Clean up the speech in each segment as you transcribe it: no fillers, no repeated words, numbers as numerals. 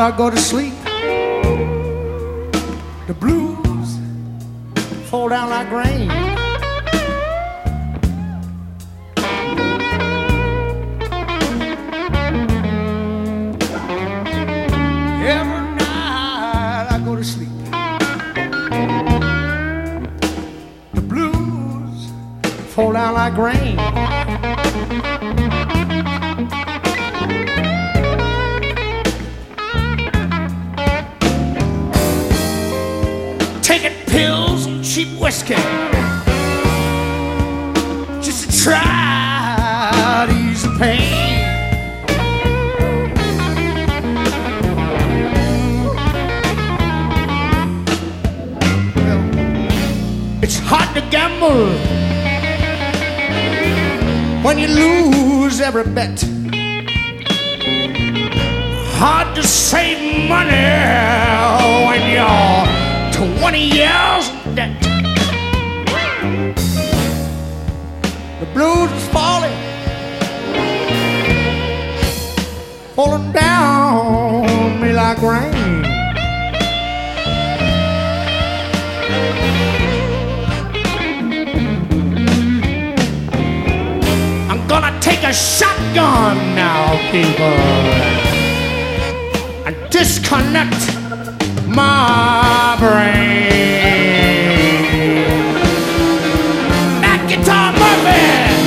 I go to sleep, the blues fall down like rain. Every night I go to sleep, the blues fall down like rain. Taking pills and cheap whiskey just to try to ease the pain. Well, it's hard to gamble when you lose every bet. Hard to save money when you're 20 years in debt. The blues is falling down on me like rain. I'm gonna take a shotgun now, people, and disconnect my brain. Back guitar Murphy.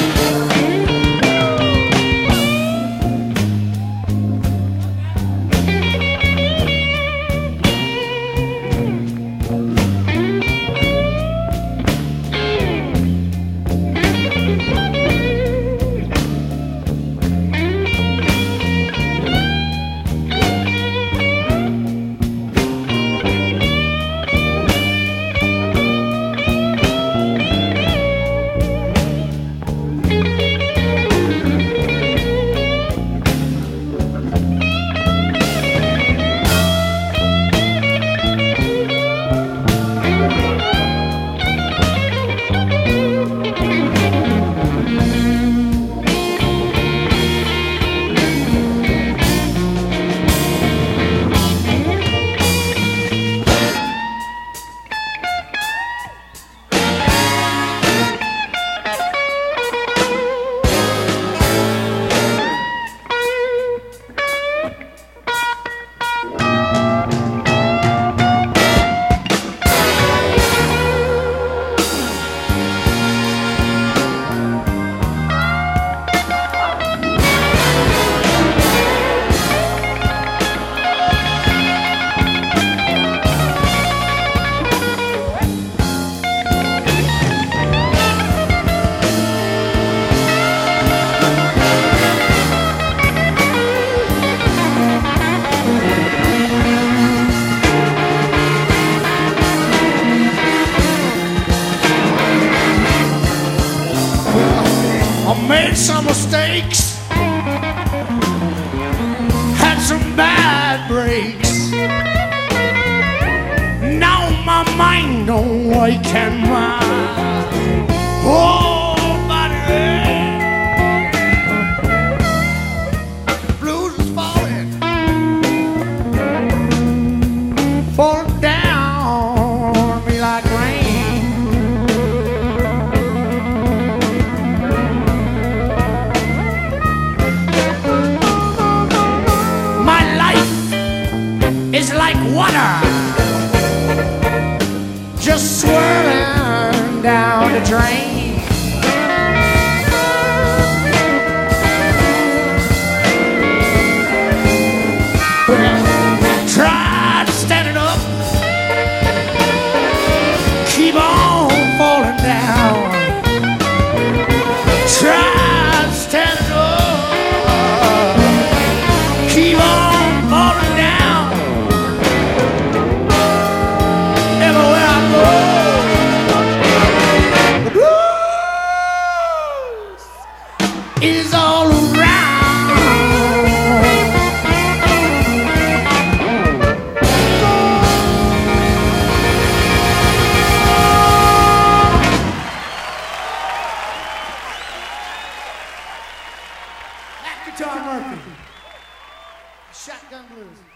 I made some mistakes, had some bad breaks. Now my mind don't wake and my whole body. The blues is falling down on me like rain. It's like water just swirling down the drain. Try to stand it up, keep on falling down. Try to stand it up, keep on falling down. Is all around. Black Guitar Murphy, Shotgun Blues.